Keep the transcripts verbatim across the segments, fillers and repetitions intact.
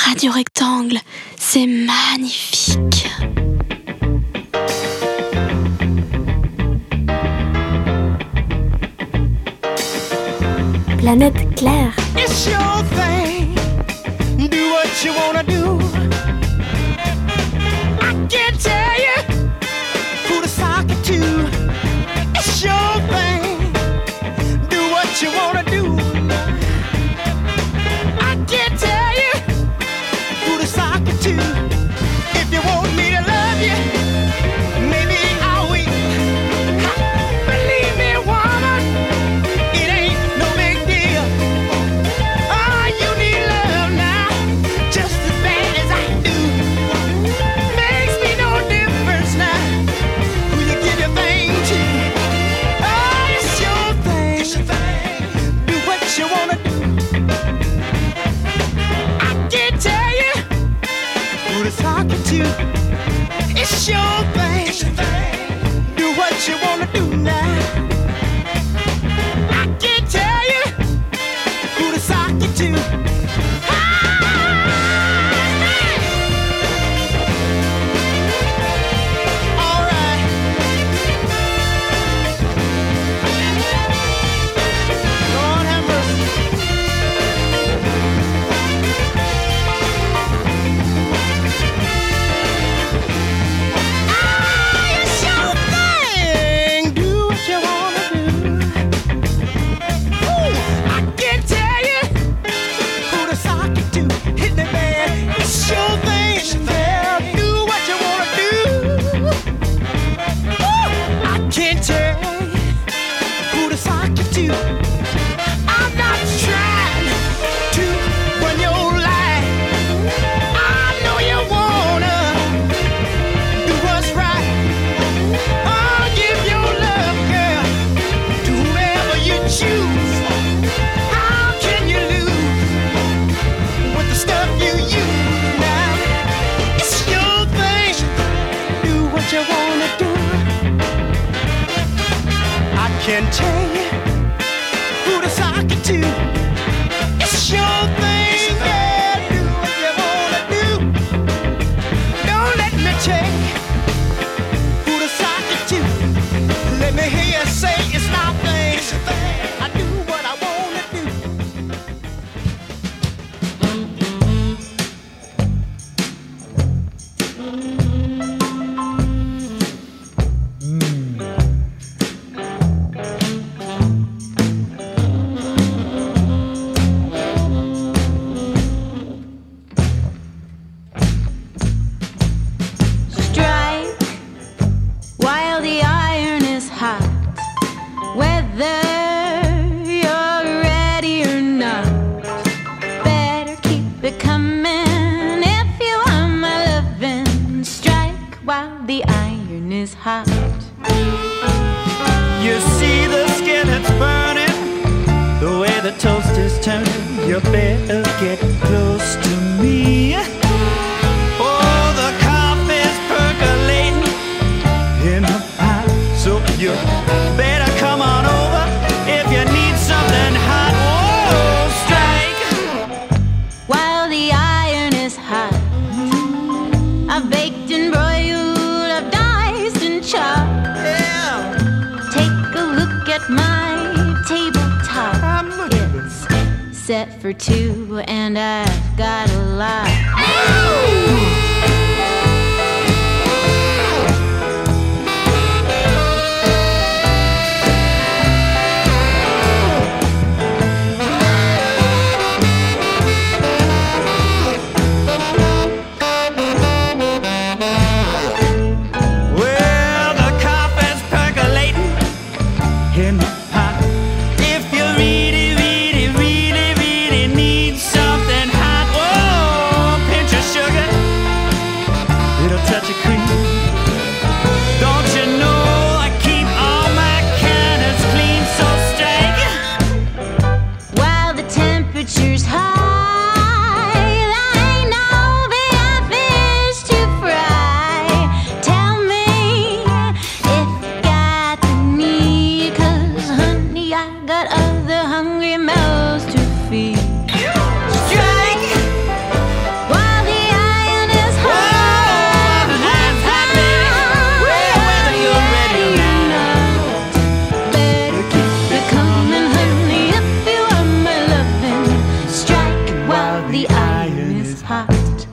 Radio Rectangle, c'est magnifique. Planète Claire. It's your thing. Do what you wanna do. I can't tell you who to sock it to. It's your thing. Do what you wanna do. I can't tell you who to sock it to. If you want me to love you, maybe I'll wait. Ha, believe me, woman, it ain't no big deal. Oh, you need love now, just as bad as I do. Makes me no difference now who you give your thing to. Oh, it's your thing. It's your thing. Do what you wanna do. I can't tell you who to talk to. It's your thing. It's your thing. Do what you wanna do now. I can't tell you who to sock it to. All right. Lord have mercy. Ah, it's your thing. Do what you wanna do. Ooh, I can't tell you who to sock it to. Hit me, man. It's your thing. Yeah, do what you wanna do. Ooh, I can't tell you who to sock it to. I'm not trying to run your life. I know you wanna do what's right. I'll give your love, girl, to whoever you choose. How can you lose with the stuff you use now? It's your thing. Do what you wanna do. I can't tell you who to sock it to. It's your thing, yeah. Do what you wanna do. Don't let me tell you who to sock it to. Let me hear you say it's my thing. I do what I wanna do. Strike while the iron is hot, whether you're ready or not. Better keep it coming if you want my loving. Strike while the iron is hot. You see the skillet's burning, the way the toast is turning. You better get close to me. Oh, the coffee's percolating in the pot, so you better come on over if you need something hot. Oh, strike While the iron is hot, I've baked and broiled, I've diced and chopped. yeah. Take a look at my tabletop. I'm looking. It's set for two, and I've got a lot. Well, the coffee's percolating in the pot. If you really, really, really, really need something hot, oh, pinch of sugar, little touch of cream. Don't you know I keep all my counters clean, so strike While the temperature's high, there ain't no big fish to fry. Tell me if you got the need, 'cause honey, I got other hungry mouths to feed. Strike while hot.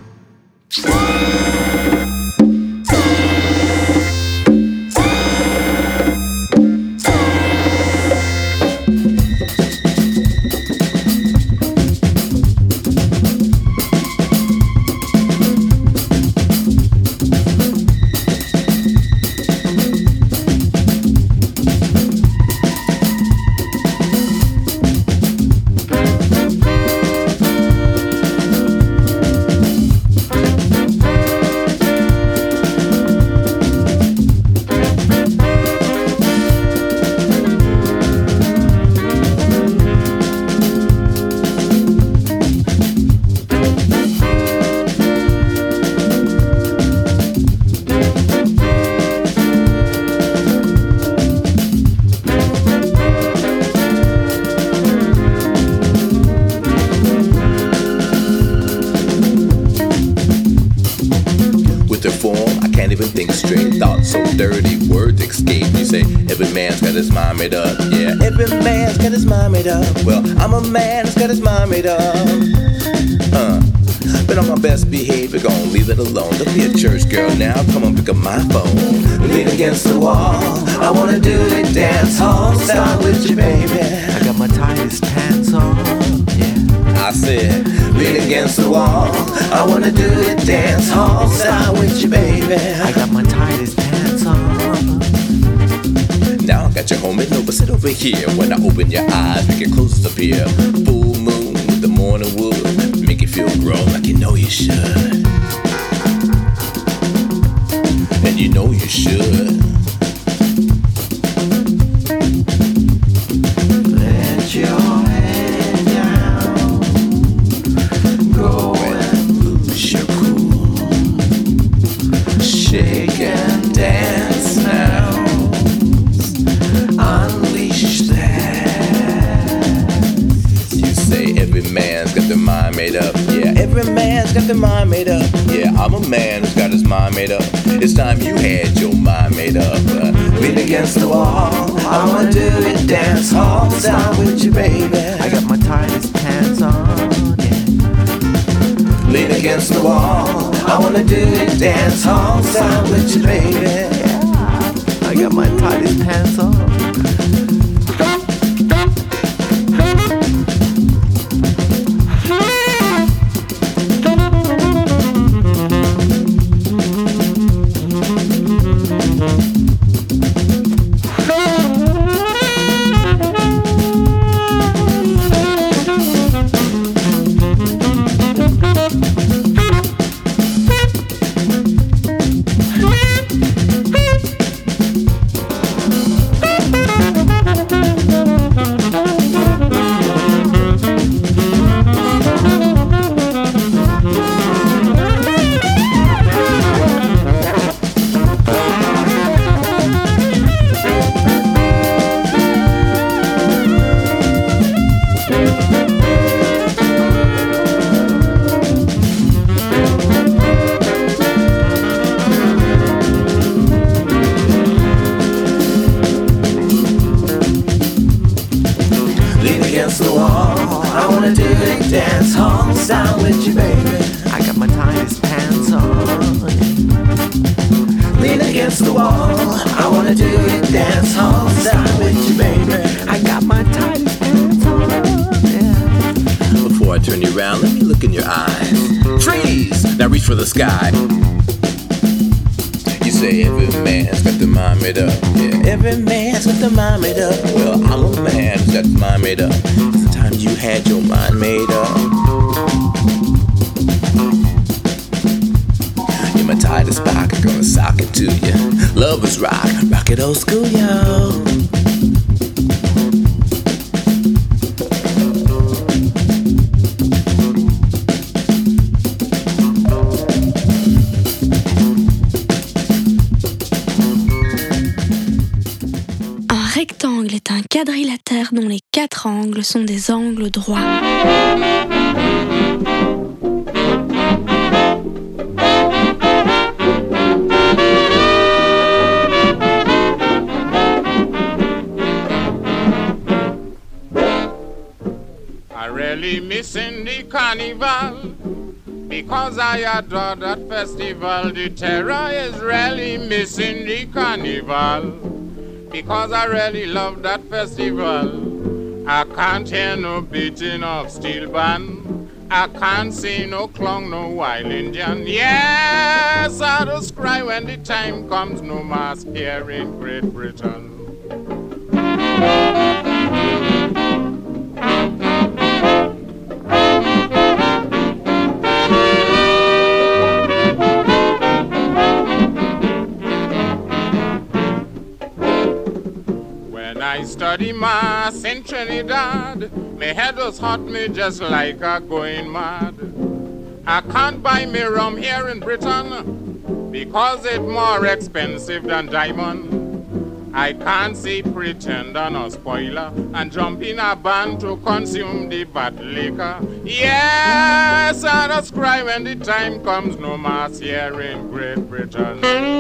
Made up, yeah. Every man's got his mind made up. Well, I'm a man that's got his mind made up. Uh, but on my best behavior, gonna leave it alone. Don't be a church girl now. Come on, pick up my phone. Lean against the wall. I wanna do it dance hall style with you, baby. I got my tightest pants on. Yeah. I said, lean against the wall. I wanna do it dance hall style with you, baby. I got my tightest pants on. Now I got you home and over, sit over here. When I open your eyes, make your clothes disappear. Full moon with the morning wood, make you feel grown like you know you should. And you know you should. Let your head down, go and lose your cool. Shake and dance now. Unleash that. You say every man's got their mind made up. Yeah, every man's got their mind made up. Yeah, I'm a man who's got his mind made up. It's time you had your mind made up. Uh, lean against the wall. I wanna do it dance hall style with you, baby. I got my tightest pants on. Yeah. Lean against the wall. I wanna do it dance hall style with you, baby. Yeah. I got my tightest pants on. For the sky. You say every man's got their mind made up. Yeah, every man's got their mind made up. Well, I'm a man who's got his mind made up. It's the time you had your mind made up. You're my tightest pocket, gonna sock it to you. Love is rock, rock it old school, yo. Est un quadrilatère dont les quatre angles sont des angles droits. I really missing the carnival Because I adore that festival, the terror is really missing the carnival. Because I really love that festival, I can't hear no beating of steel band. I can't see no clown, no wild Indian. Yes, I just cry when the time comes, no mask here in Great Britain. When I study mass in Trinidad, my head was hot me just like a going mad. I can't buy me rum here in Britain because it's more expensive than diamond. I can't see pretender nor spoiler and jump in a band to consume the bad liquor. Yes, I just cry when the time comes, no mass here in Great Britain.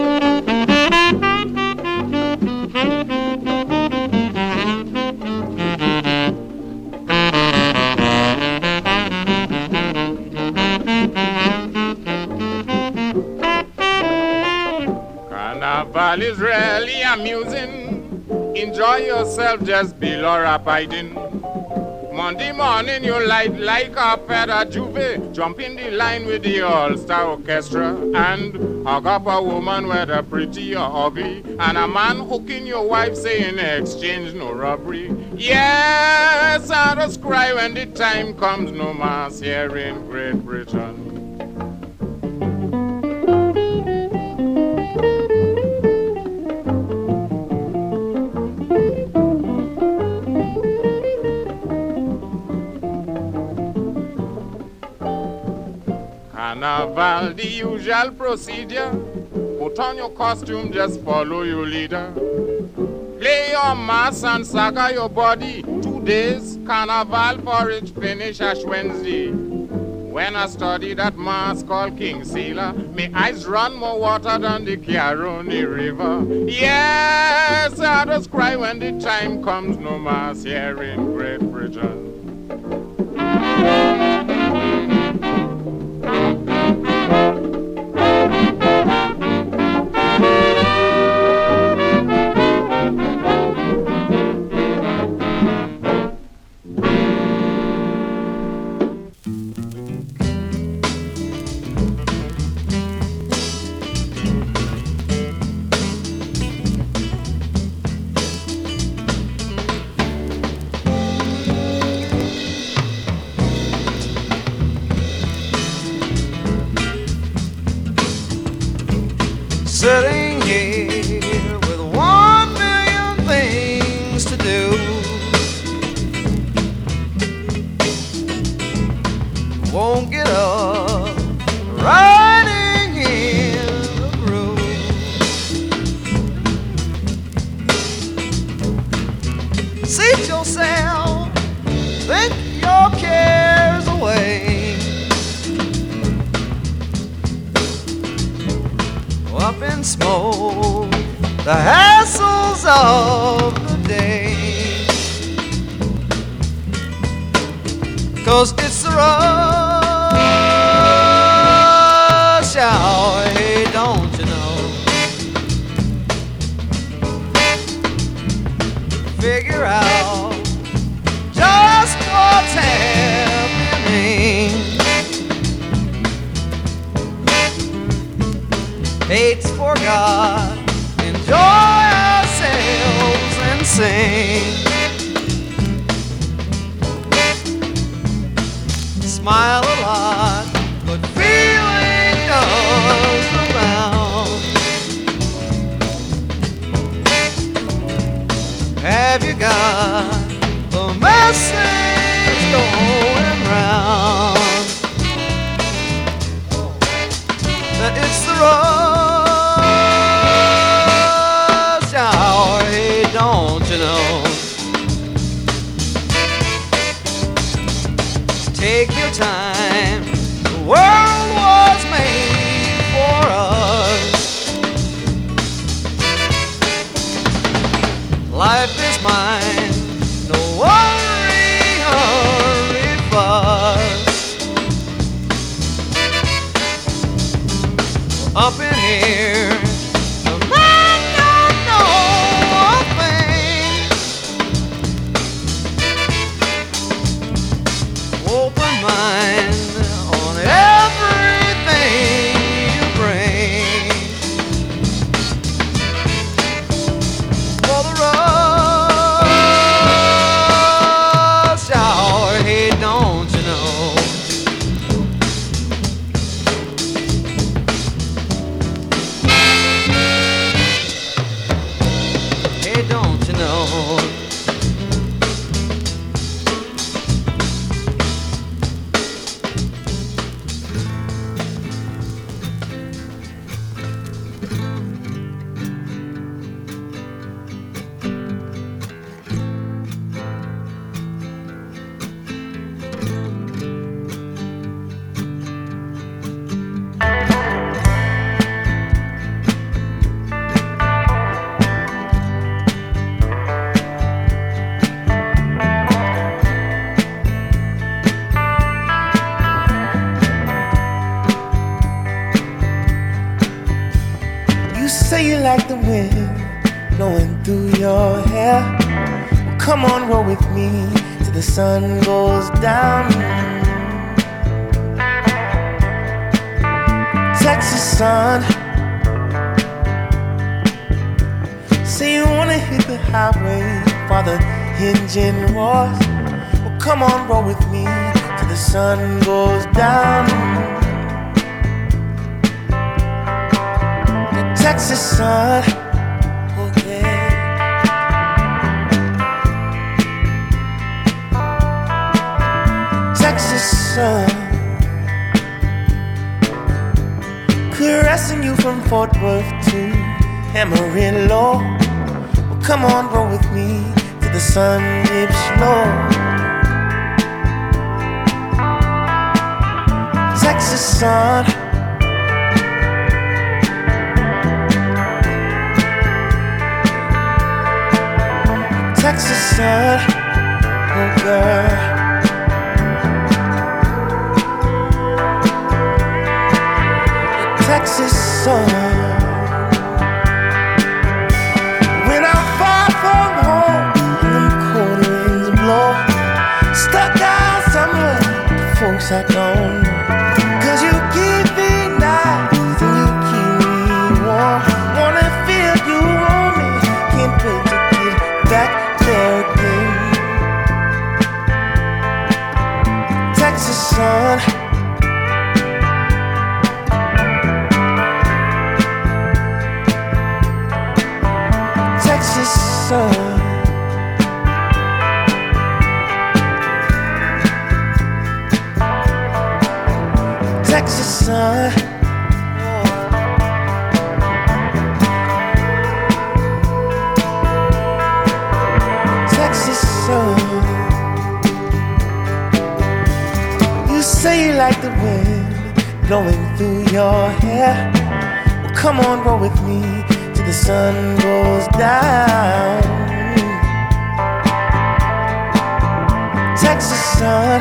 Carnival is really amusing. Enjoy yourself, just be Laura Biden. Monday morning you light like a pedal juve, jump in the line with the all-star orchestra and hug up a woman whether pretty or ugly, and a man hooking your wife saying exchange no robbery. Yes, I just cry when the time comes, no mass here in Great Britain. Carnival, the usual procedure. Put on your costume, just follow your leader. Play your mass and saga your body. Two days, carnival for it finish Ash Wednesday. When I study that mass called King Sailor, my eyes run more water than the Caroni River. Yes, I just cry when the time comes, no mass here in Great Britain. Sitting here with one million things to do, won't get up, riding in the groove. Seat yourself, think your cares away. Up in smoke, the hassles of the day. 'Cause it's the rush hour, hey, don't you know? Figure out just what's happening. Hate's forgot, enjoy ourselves and sing. Smile a lot, but feeling does abound. Have you got the message going round? That it's the rush hour, hey, don't you know? Take your time, the world was made for us. Life is mine, no worry, hurry, fuss. up in here. The man don't know a thing. Open mind on everything you bring. For the rush hour, hey, don't you know? Hey, don't you know? You say you like the wind blowing through your hair. Well, come on, roll with me till the sun goes down. Texas sun. Say you wanna hit the highway while the engine roars. Well, come on, roll with me till the sun goes down. Texas sun, oh yeah. Texas sun, caressing you from Fort Worth to Amarillo. Well, come on, roll with me till the sun dips low. Texas sun. Texas sun, oh girl. Texas sun. When I'm far from home and them cold winds blow, stuck down somewhere, the folks I don't know. Cause you keep me nice and you keep me warm. Wanna feel you on me, can't wait to get back there again. Texas sun. Texas sun. Texas sun. Texas sun. You say you like the wind blowing through your hair. Well, come on, roll with me till the sun goes down. Texas sun.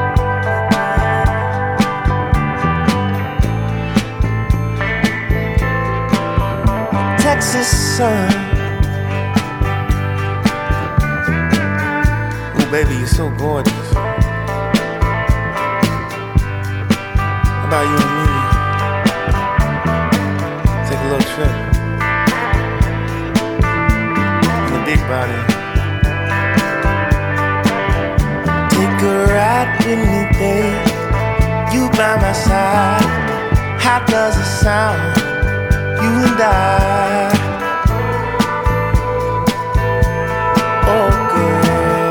Texas sun. Oh, baby, you're so gorgeous. How about you and me? Take a little trip in the big body. Take a ride with me, babe. You by my side. How does it sound? You and I. Oh, girl.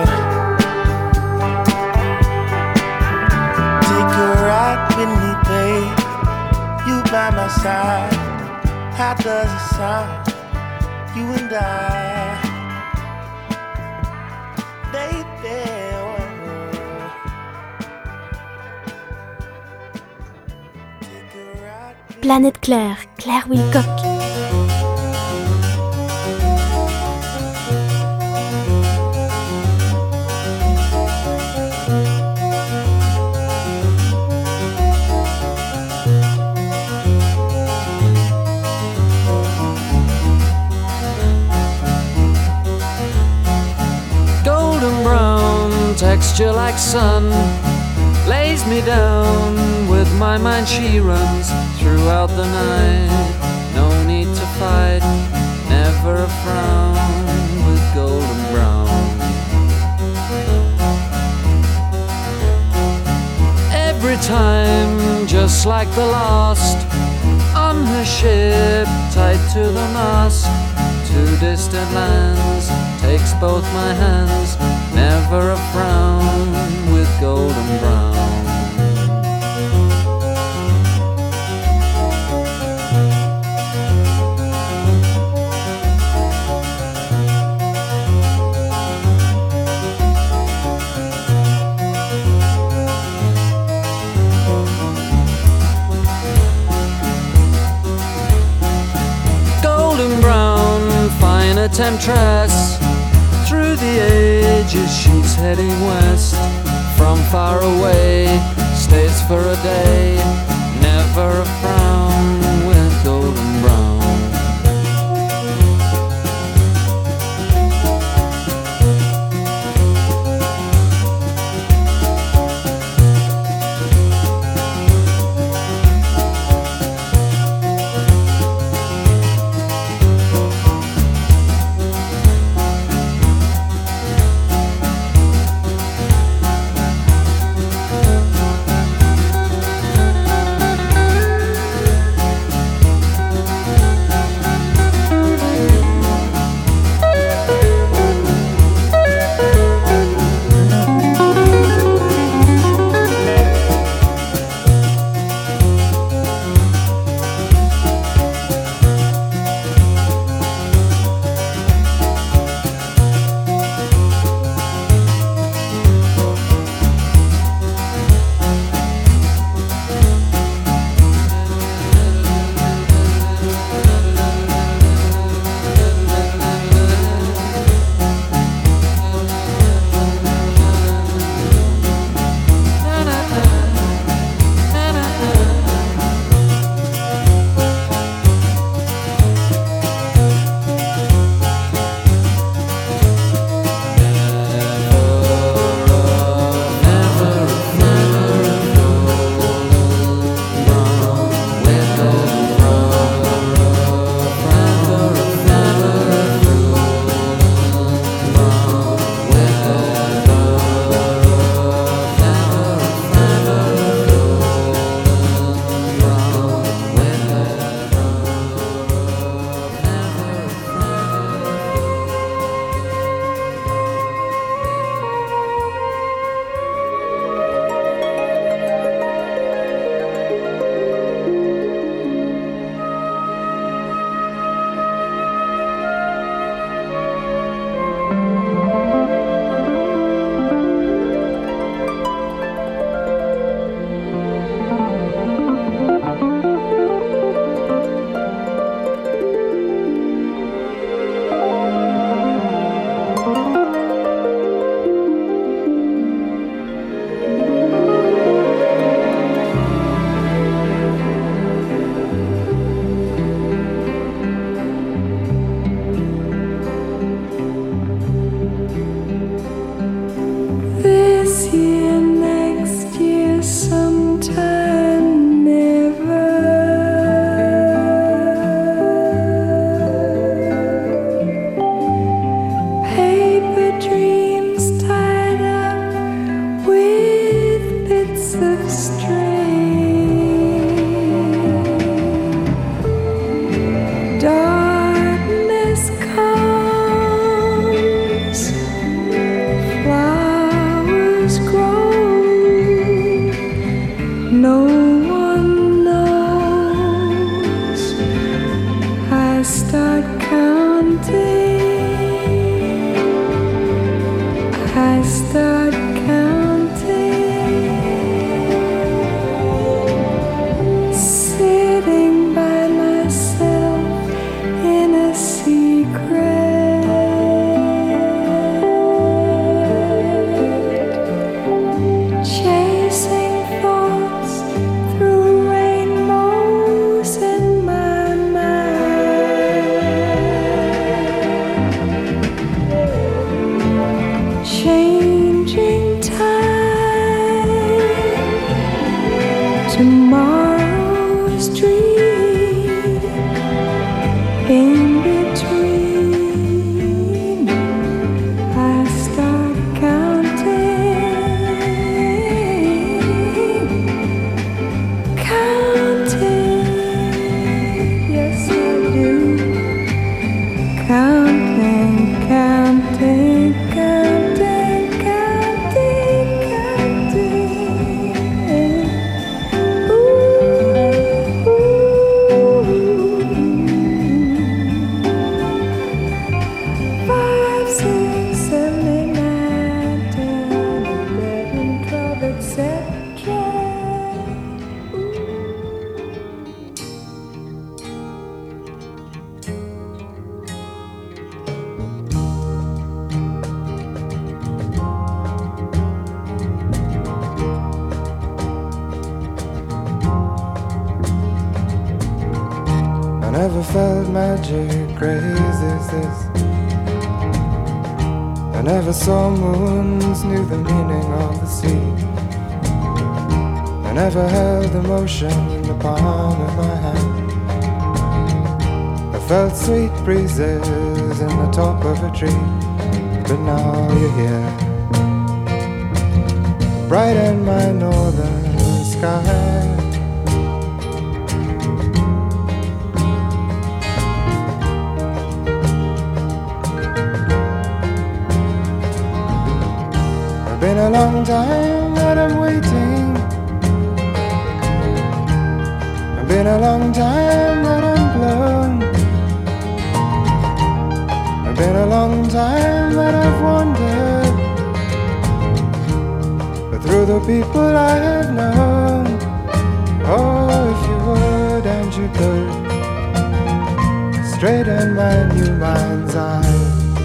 Take a ride with me, babe. You by my side. How does it sound? You and I. Baby. Oh. Take a ride with Planète Claire, Claire Wilcock. like sun lays me down. With my mind she runs throughout the night. No need to fight, never a frown, with golden brown. Every time, just like the last, on her ship, tied to the mast, to distant lands, takes both my hands, never a frown, with golden brown. A temptress, through the ages she's heading west. From far away, stays for a day, never a frown, with golden brown. never felt magic crazy as this. I never saw moons, knew the meaning of the sea. I never held emotion in the palm of my hand. I felt sweet breezes in the top of a tree. But now you're here, bright in my northern sky. It's been a long time that I'm waiting. It's been a long time that I'm blown. It's been a long time that I've wandered, but through the people I have known. Oh, if you would and you could, straighten my new mind's eye.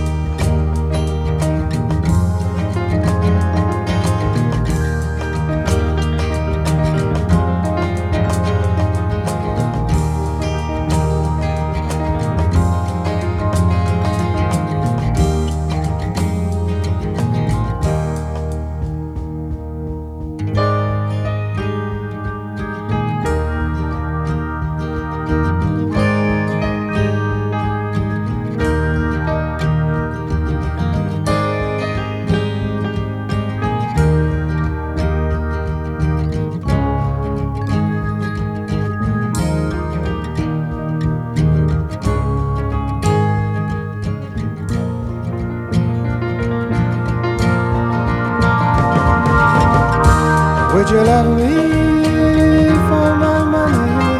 Would you love me for my money?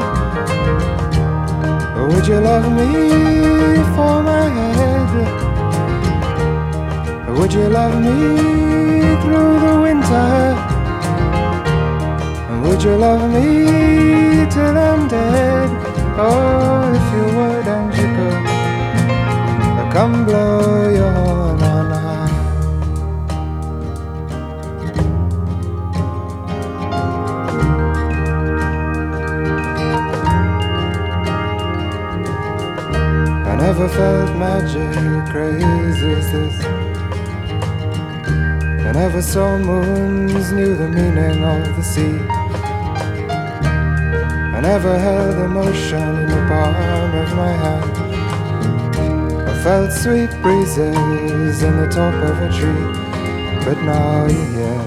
Or would you love me for my head? Or would you love me through the winter? And would you love me till I'm dead? Oh, if you would and you could, come blow your horn on high. I never felt magic crazy as this. I never saw moons, knew the meaning of the sea. I never held emotion in the palm of my hand. I felt sweet breezes in the top of a tree. But now you're here,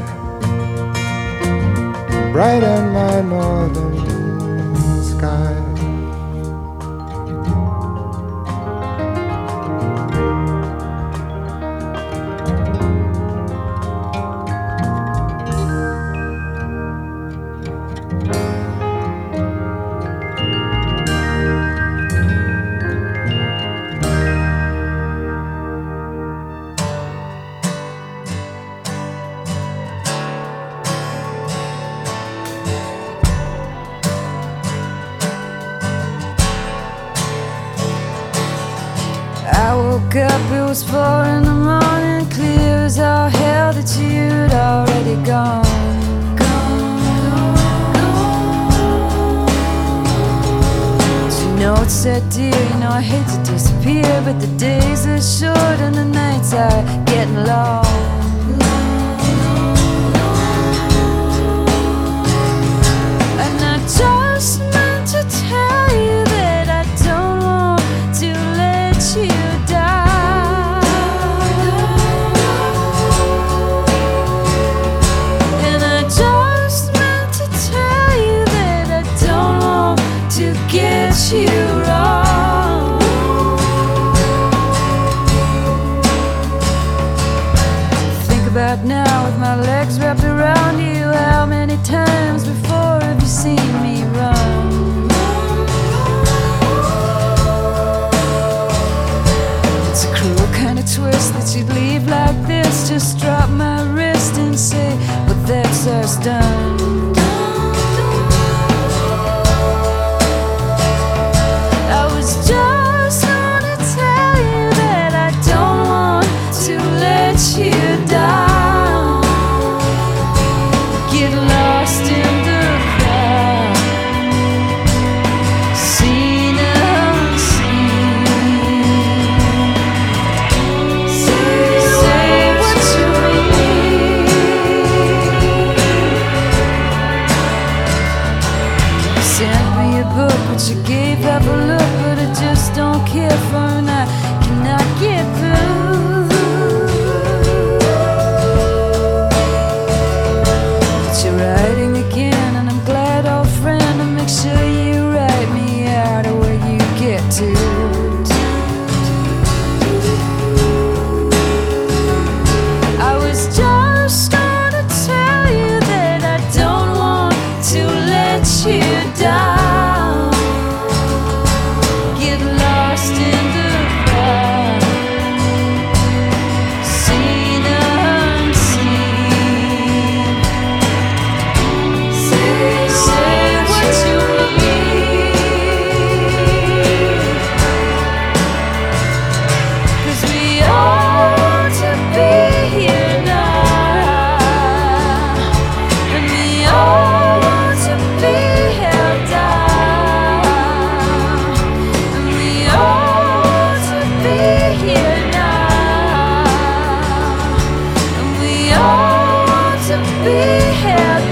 bright in my northern sky. Woke up, it was four in the morning, clear as all hell that you'd already gone. Gone, gone. You know it's sad, dear, you know I hate to disappear, but the days are short and the nights are getting long. And I just meant to tell you that I don't want to let you get you wrong. Think about now with my legs wrapped around you. How many times before have you seen me run? It's a cruel kind of twist that you'd leave like this. Just drop my wrist and say, well, that's us done. book, but you gave half a look, but I just don't care for and I cannot get through. But you're writing again, and I'm glad, old friend, to make sure you write me out of where you get to. I was just gonna tell you that I don't want to let you down. Get lost in the crowd, seen unseen. Say, say what you mean, 'cause we ought to be here now, and we ought to be held down, and we ought to be here now, and we ought to be held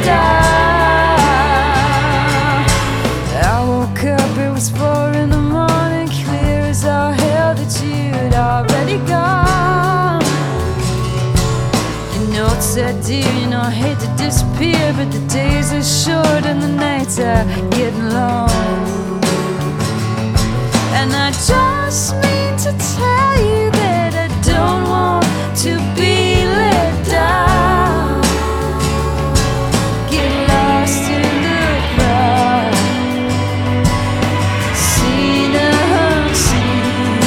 down. I woke up, it was four in the morning, clear as all hell that you'd already gone. You know it's that dear, you know I hate to disappear, but the days are short and the nights are getting long. And I just mean to tell you that I don't want to be let down. Get lost in the crowd, seen unseen.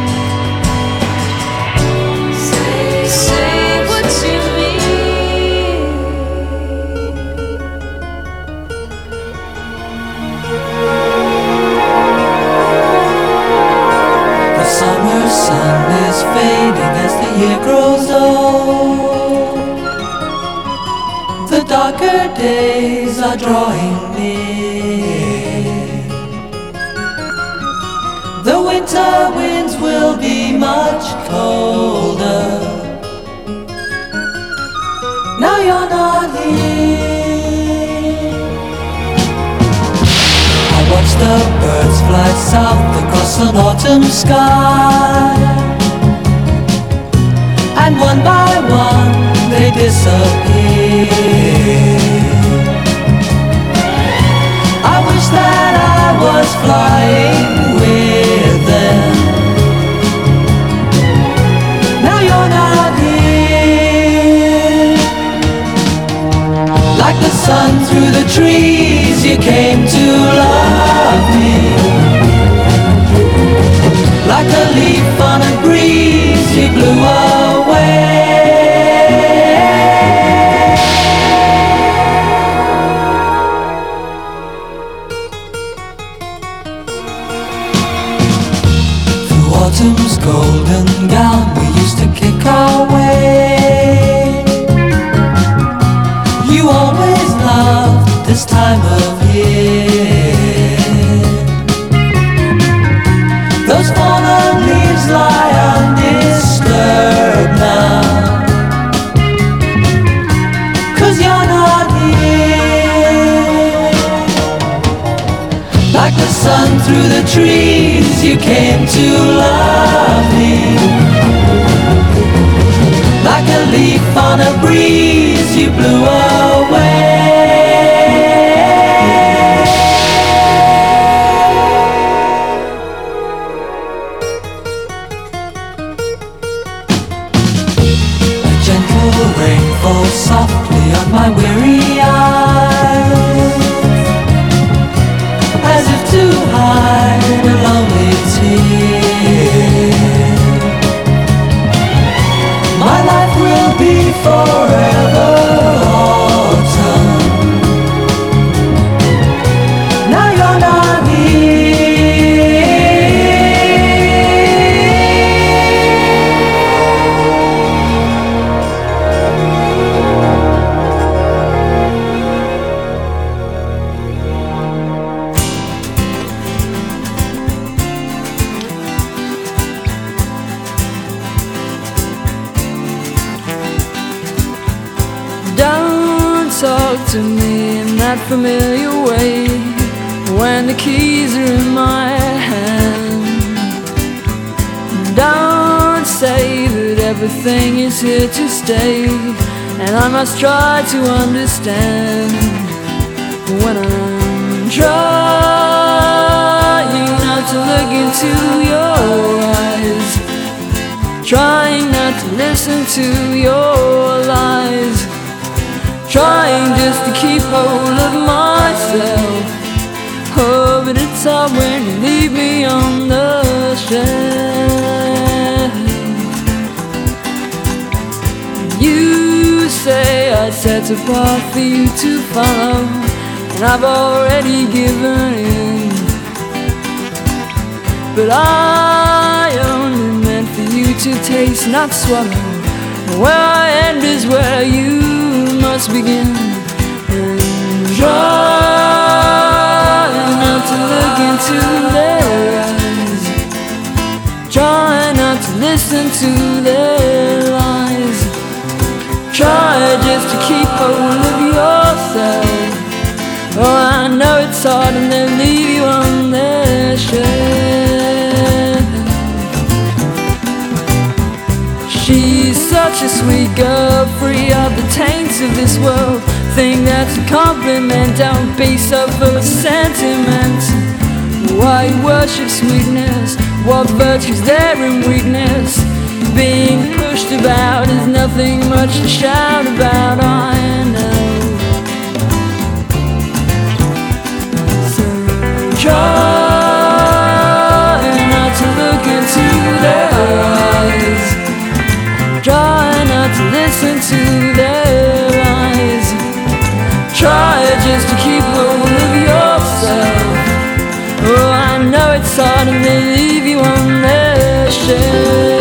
Say, say what you mean. The summer sun is fading as the year grows old. The darker days are drawing near. The winter winds will be much colder. Now you're not here. I watch the birds fly south across an autumn sky, and one by one they disappear. I wish that I was flying with them. Now you're not here. Like the sun through the trees, you came to love me. Like a leaf on a breeze, you blew away. Through autumn's golden gown, we used to kick our way. You always loved this time of year. Those fallen leaves lie undisturbed now, 'cause you're not here. Like the sun through the trees, you came to love me. Like a leaf on a breeze, you blew away. A gentle rain falls softly on my weary eyes, as if to hide a lonely tear. My life will be forever autumn. Now you're not Don't talk to me in that familiar way. when the keys are in my hand. Don't say that everything is here to stay, and I must try to understand when I'm trying not to look into your eyes, trying not to listen to your lies, trying just to keep hold of myself. Oh, but it's hard when you leave me on the shelf. You say I set apart for you to follow, and I've already given in. But I only meant for you to taste, not swallow. Where I end is where you must begin. And try not to look into their eyes, try not to listen to their lies, try just to keep hold of yourself. Oh, I know it's hard and they'll leave you on their shelf. She's such a sweet girl, free of the taints of this world. Think that's a compliment, don't be so full of sentiment. Why you worship sweetness? What virtue's there in weakness? Being pushed about is nothing much to shout about, I know. So try not to look into their eyes, try not to listen to their lies, try just to keep hold of yourself. Oh, I know it's hard and they leave you on their shelf.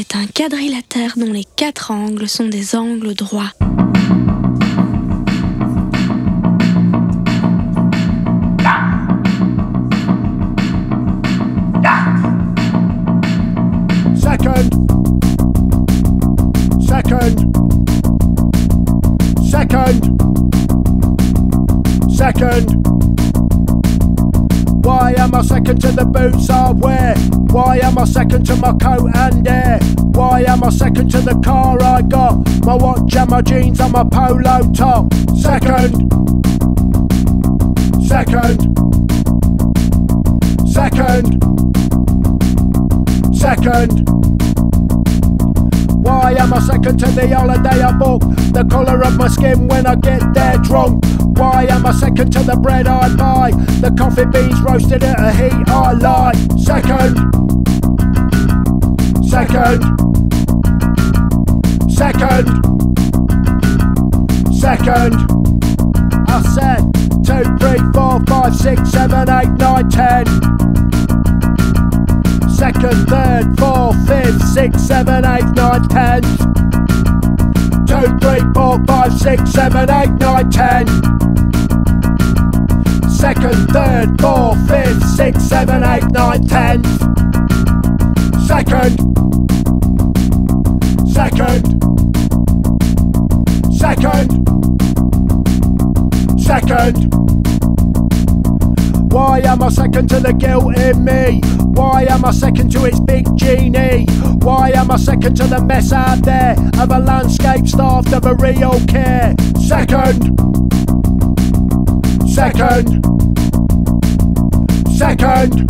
est un quadrilatère dont les quatre angles sont des angles droits. Second. Second. Second. Second. Why am I second to the boots I wear? Why am I second to my coat and hair? Why am I second to the car I got? My watch and my jeans and my polo top. Second. Second. Second. Second. Why am I second to the holiday I book? The colour of my skin when I get there drunk. Why am I second to the bread I buy? The coffee beans roasted at a heat I like. Second. Second. Second. Second. I said two, three, four, five, six, seven, eight, nine, ten. Second, third, fourth, fifth, sixth, seven, eight, nine, ten. Two, three, four, five, six, seven, eight, nine, ten. Second, third, fourth, fifth, sixth, seven, eight, nine, ten. Second. Second. Second. Second. Why am I second to the guilt in me? Why am I second to its big genie? Why am I second to the mess out there of a landscape starved of a real care? Second. Second. Second.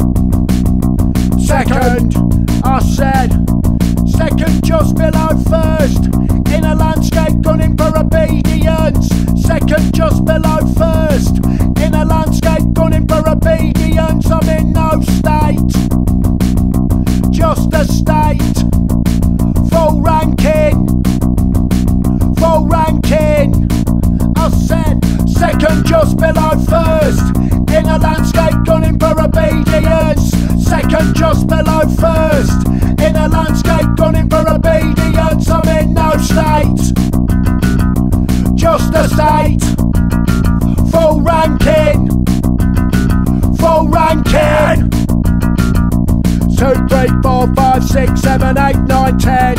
Second. I said second just below first in a landscape gunning for obedience. Second just below first in a landscape gunning for obedience. I'm in no state, just a state. Full ranking, full ranking. I said second just below first in a landscape gunning for obedience. Second just below first in a landscape gunning for obedience. I'm in no state, just a state. Full ranking, full ranking. Two, three, four, five, six, seven, eight, nine, ten.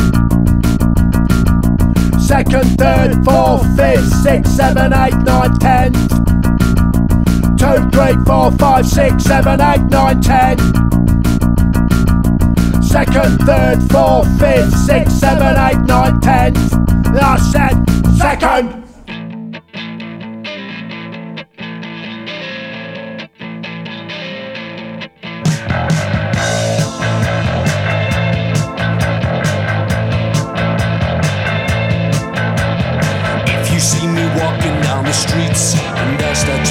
Second, third, fourth, fifth, sixth, seven, eight, nine, ten. Two, three, four, five, six, seven, eight, nine, ten. Second, third, fourth, fifth, sixth, seven, eight, nine, ten. I said second. If you see me walking down the streets and I start